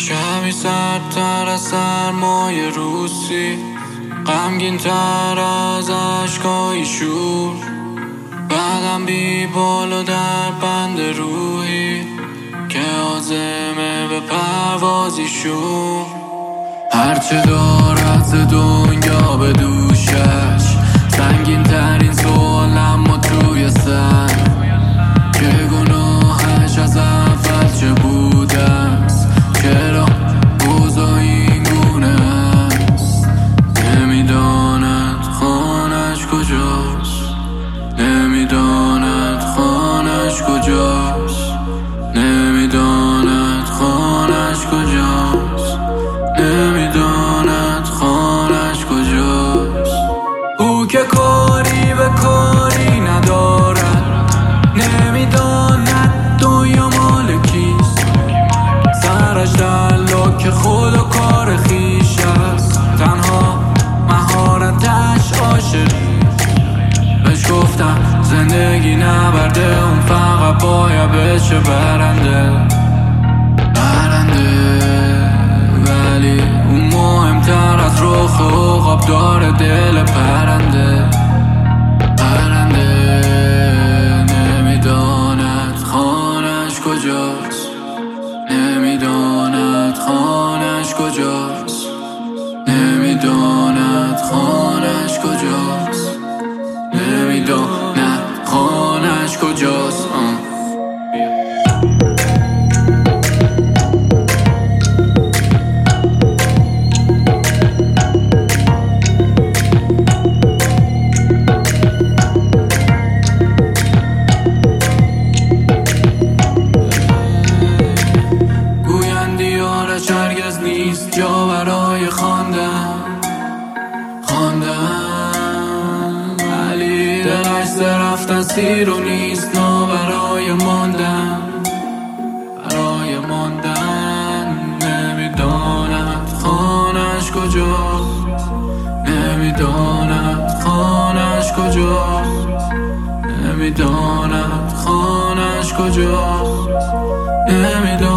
کمی سردتر از سرمای روسی، غمگین تر از اشکای شور، بعدم بی بال و در بند روحی که عازمه به پروازی شور. هرچه دارد ز دنیا به دوشش، سنگین ترین سوالم و توی سر که گناهش از اول چه بوده است، چرا اوضاع این گونه است. نمیداند خانش کجاست، نمیداند خانش کجاست، نمیداند خانش کجاست، نمیداند خانش کجاست. او که کاری به کاری ندارد، نمیداند دنیا مال کیست، سرش در لاک خود و کار خیش است، تنها مهارتش عاشقی. بهش گفتم زندگی نبرده، اون فقط باید بشه برنده، ولی اون مهمتر از رخ عقاب داره دل پرنده. نمیداند خانش کجاست، نمیداند خانش کجاست، نمیداند خانش کجاست، نمیداند خانش کجاست. هرگز نیست جا برای خواندن، ولی دلش ز رفتن سیر و نیست نا برای ماندن، برای ماندن. نمیداند خانش کجاست، نمیداند خانش کجاست، نمیداند خانش کجاست، نمیداند